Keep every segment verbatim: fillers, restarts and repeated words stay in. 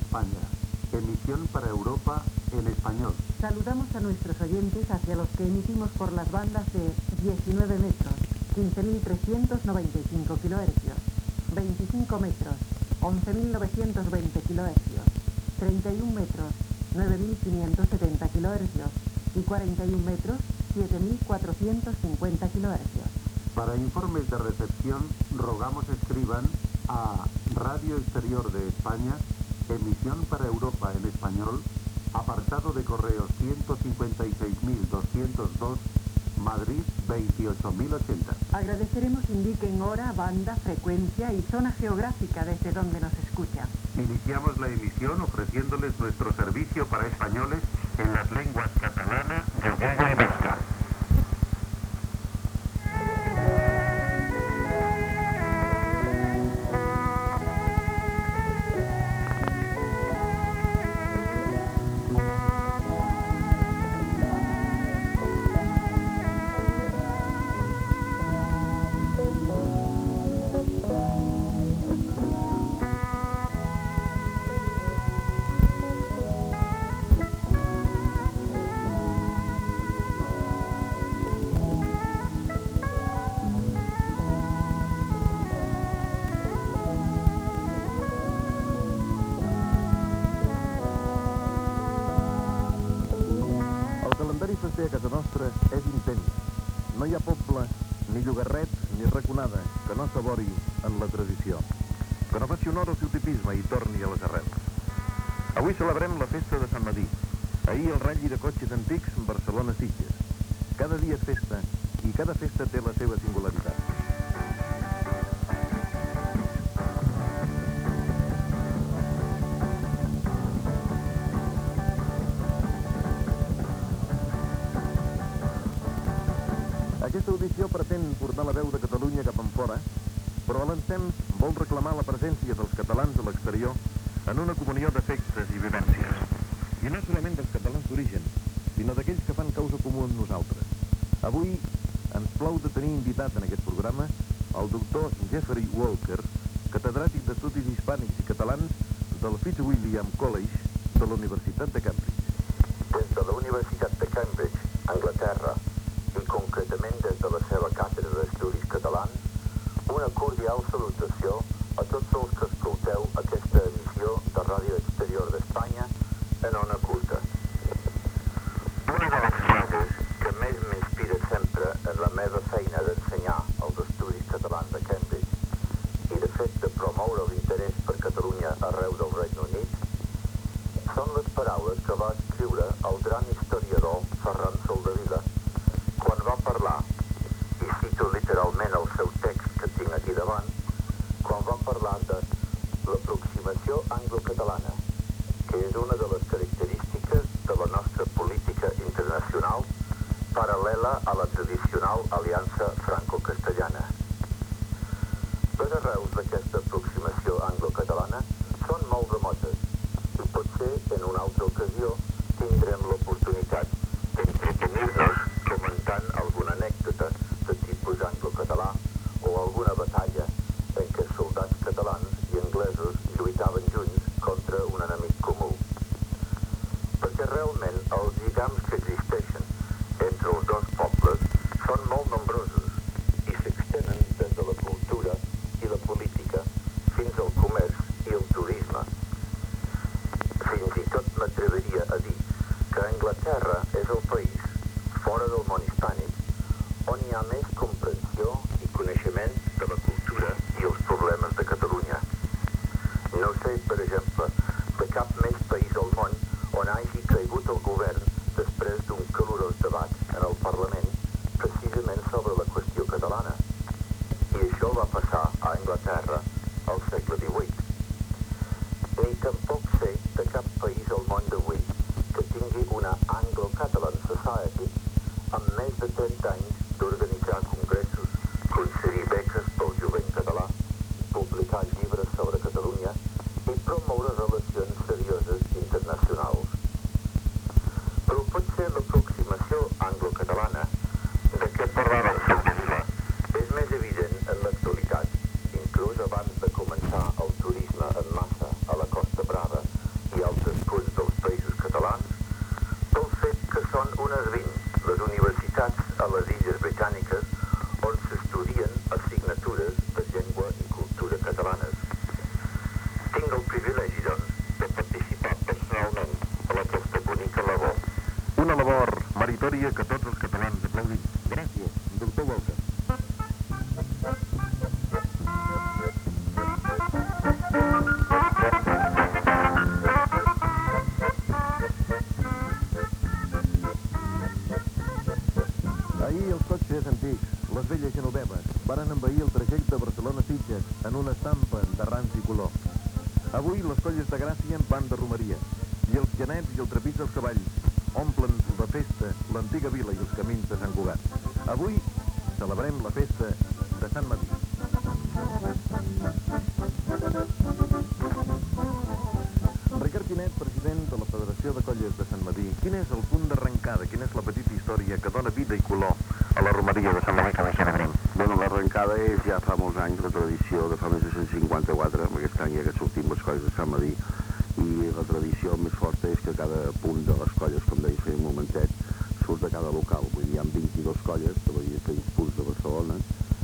España. Emisión para Europa en español. Saludamos a nuestros oyentes hacia los que emitimos por las bandas de diecinueve metros, quince mil trescientos noventa y cinco kilohercios, veinticinco metros, once mil novecientos veinte kilohercios, treinta y un metros, nueve mil quinientos setenta kilohercios y cuarenta y un metros, siete mil cuatrocientos cincuenta kilohercios. Para informes de recepción, rogamos escriban a Radio Exterior de España, Emisión para Europa en español, apartado de correo ciento cincuenta y seis mil doscientos dos, Madrid veintiocho mil ochenta. Agradeceremos indiquen hora, banda, frecuencia y zona geográfica desde donde nos escuchan. Iniciamos la emisión ofreciéndoles nuestro servicio para españoles en las lenguas catalana, gallega y vasca. A casa nostra és intens. No hi ha poble, ni llogarret, ni raconada que no s'abori en la tradició, que no faci honor al seu tipisme i torni a les arrels. Avui celebrem la festa de Sant Madí. Ahir el ratlli de cotxes antics Barcelona-Sitges. Cada dia és festa i cada festa té la seva singularitat. Aquesta audició pretén portar la veu de Catalunya cap enfora, però a l'ensems vol reclamar la presència dels catalans a l'exterior en una comunió d'efectes i vivències. I no solament dels catalans d'origen, sinó d'aquells que fan causa comú amb nosaltres. Avui ens plau de tenir invitat en aquest programa el doctor Jeffrey Walker, catedràtic d'Estudis Hispànics i Catalans del Fitzwilliam College de la Universitat de Cambridge. Des de la Universitat de Cambridge, Anglaterra, i concretament des de la seva càtedra d'estudis catalans, una cordial salutació a tots els que escolteu aquesta edició de Ràdio Exterior d'Espanya en ona curta. Una de les frases que més m'inspira sempre en la meva feina d'ensenyar els estudis catalans a Cambridge i de fet de promoure l'interès per Catalunya arreu del Regne Unit són les paraules que va escriure el gran historiador Ferran Soldevila quan va parlar, i cito literalment el seu text que tinc aquí davant, quan va parlar de l'aproximació anglo-catalana, que és una de les característiques de la nostra política internacional paral·lela a la tradicional aliança franco-castellana. Les arrels d'aquesta aproximació anglo-catalana són molt remotes i potser en una altra ocasió tindrem l'oportunitat d'entretenir-nos comentant alguna anècdota de tipus anglo-català o alguna batalla en què soldats catalans i anglesos lluitaven junts contra un enemic comú. Perquè realment els lligams que existeixen entre els dos pobles són molt nombrosos i s'extenen des de la cultura i la política fins al comerç i el turisme. Fins i tot m'atreviria a dir que Anglaterra és el país fora del món hispànic on hi ha més comprensió i coneixement de la cultura i els problemes de Catalunya. No sé, per exemple, de cap més país al món on hagi caigut el govern després d'un calorós debat en el Parlament precisament sobre la qüestió catalana. I això va passar a Anglaterra al segle divuit. Ni tampoc sé de cap país al món d'avui que tingui una Anglo-Catalan Society amb més de trenta anys d'organitzar congressos, concedir beques pel jovent català, publicar llibres sobre Catalunya i promoure relacions serioses internacionals. Però potser l'aproximació anglo-catalana de què parlava el Soldevila és més evident en l'actualitat, inclús abans de començar el turisme en massa a la Costa Brava Barcelona-Sitges en una estampa de ranci color. Avui les colles de Gràcia van de romeria i els genets i el trepig dels cavalls omplen de festa l'antiga vila i els camins de Sant Cugat. Avui celebrem la festa de Sant Medir. Ricard Quinet, president de la Federació de Colles de Sant Medir, quin és el punt d'arrencada, quina és la petita història que dona vida i color a la romeria de Sant Medir que deixa de Brim? Bueno, l'arrencada és ja fa molts anys la tradició de fa més de cent cinquanta-quatre, amb aquest any ja que sortim les colles de Sant Medir, i la tradició més forta és que cada punt de les colles, com deia feia un momentet, surt de cada local. Vull dir, hi ha vint-i-dues colles de diferents punts de Barcelona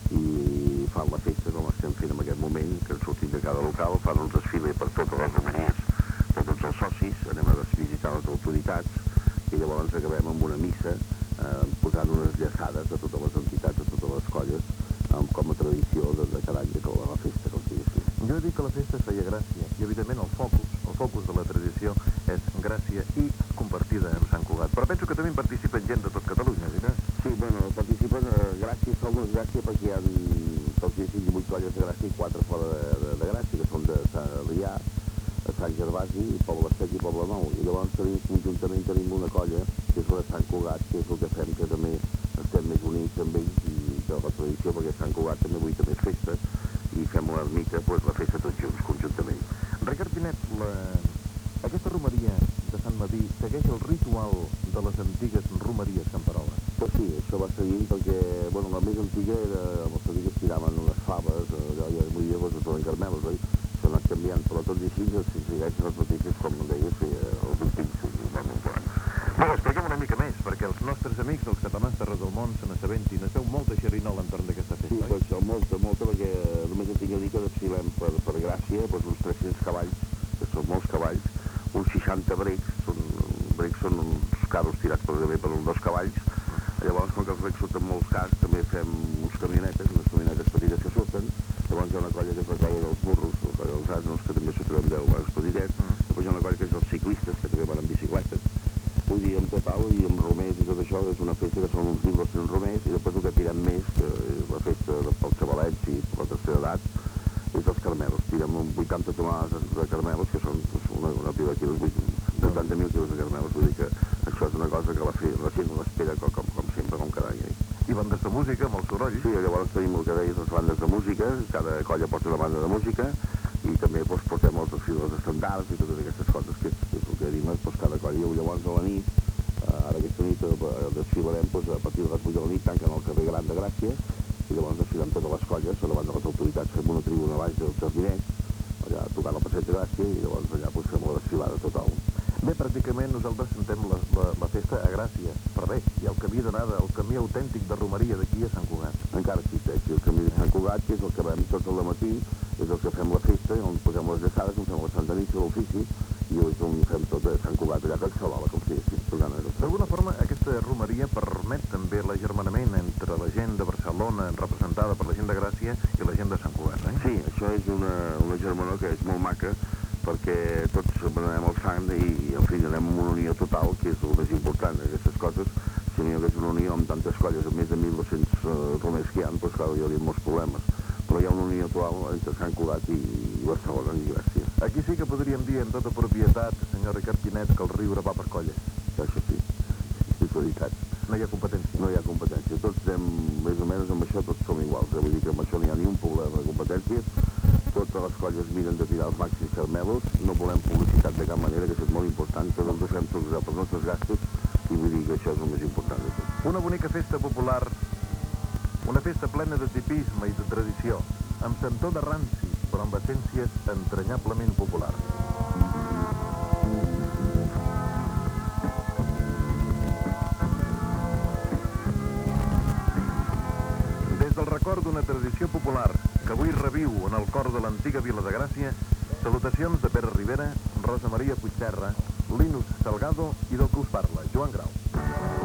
i fan la festa com estem fent en aquest moment, que sortim de cada local, fan un desfile per totes les romeries, per tots els socis, anem a visitar les autoritats i llavors acabem amb una missa eh, posant unes llaçades a totes les entitats, a totes les colles, eh, com a tradició de, de cada any de que la festa, com si diguéssim. Jo he dit que la festa es feia Gràcia i evidentment el focus, el focus de la tradició és Gràcia i compartida amb Sant Cugat. Però penso que també participen gent de tot Catalunya, diràs? Sí, bueno, participen eh, Gràcia, som les Gràcia perquè hi ha tots els divuit colles de Gràcia i quatre fora de, de, de Gràcia, que són de Sant Adrià, Sant Gervasi, Poble Sec i Poble Nou. I llavors tenim, conjuntament tenim una colla, que és la de Sant Cugat, que és el que fem, que també estem més units amb ells i de la tradició, perquè Sant Cugat també avui també és festa, i fem una ermita, doncs la festa tots junts, conjuntament. Ricard Quinet, la... aquesta romeria de Sant Medir segueix el ritual de les antigues romeries camperoles? Pues sí, això va seguint perquè, bueno, la més antiga era, els antics tiraven unes faves, allò ja avui dia doncs es donen carmelos, oi? S'ha anat canviant, però tots i així si segueix les mateixes, com deies, els antics, bueno, Bueno, expliquem una mica més, perquè els nostres amics dels catalans d'arreu del món se n'assabentin. Es veu molta xerinola entorn d'aquesta festa, sí, oi? per això, molta, molta, perquè només en tinc a dir que desfilem per, per Gràcia, doncs uns tres-cents cavalls, que són molts cavalls, uns seixanta brecs, són, brecs són uns carros tirats per, per uns dos cavalls, llavors, com que els brecs surten molts cars, també fem uns camionetes, unes camionetes petites que surten, llavors hi ha una colla que és la colla dels burros, la colla dels asnos, que també sortirem deu barcs petitets, mm. Després hi ha una colla que és els ciclistes, que també van amb bicicletes. Vull dir, en total, i amb romers i tot això, és una festa que són uns mil dos-cents romers, i després el que tirem més, que és la festa pels xavalets i per la tercera edat, és els carmelos. Tirem vuitanta tonelades de carmelos, que són una, una pila de quilos, vuitanta mil quilos de carmelos. Vull dir que això és una cosa que la, fe, la gent l'espera com, com, com sempre, com cada any. I bandes de música, amb el soroll? Sí, llavors tenim el que deies, les bandes de música, cada colla porta una banda de música, i també doncs, portem els desfiles estandards i totes aquestes coses, que és, que és el que diuen, doncs, cada colla. Llavors a la nit, eh, ara aquesta nit eh, desfilarem doncs, a partir de les vuit de la nit, tanquen el carrer Gran de Gràcia, i llavors desfilem totes les colles, davant de les autoritats, fem una tribuna baix dels jardinets, allà tocant el passeig de Gràcia, i llavors allà doncs, fem la desfilada total. Bé, pràcticament nosaltres sentem la, la, la festa a Gràcia, però bé, hi ha el camí d'anada, el camí autèntic de romeria d'aquí a Sant Cugat. Encara existeix el camí de Sant Cugat, que és el que vam tots al matí, és el que fem la festa, on posem les llaçades, on fem la Santa Nit, l'ofici, i és on fem tot a Sant Cugat, allà que Xalola, com si diguéssim. D'alguna forma, aquesta romeria permet també l'agermanament entre la gent de Barcelona, representada per la gent de Gràcia, i la gent de Sant Cugat, eh? Sí, això és una, una germanor que és molt maca, perquè tots anem al sant i, en fi, anem en una unió total, que és el més important d'aquestes coses. Si no hi hagués una unió amb tantes colles, amb més de mil dos-cents uh, romers que hi ha, doncs clar, hi hauria molts problemes. Però hi ha una unió total entre Sant Cugat i, i Barcelona i Gràcia. Aquí sí que podríem dir, en tota propietat, senyor Ricard Quinet, que el riure va per colles. Això sí, és veritat. No hi ha competència. No hi ha competència. Tots anem, més o menys, amb això tots som iguals. Eh? Vull dir que amb això no hi ha ni un problema de competències. Totes les colles miren de tirar els màxims carmelos, no volem publicitat de cap manera, que és molt important, tots ens fem tots els nostres gastos, i vull dir que això és el més important de tot. Una bonica festa popular, una festa plena de tipisme i de tradició, amb sentó de ranci, però amb essències entranyablement populars. Des del record d'una tradició popular que avui reviu en el cor de l'antiga vila de Gràcia, salutacions de Pere Rivera, Rosa Maria Puigserra, Linus Salgado i del que us parla, Joan Grau.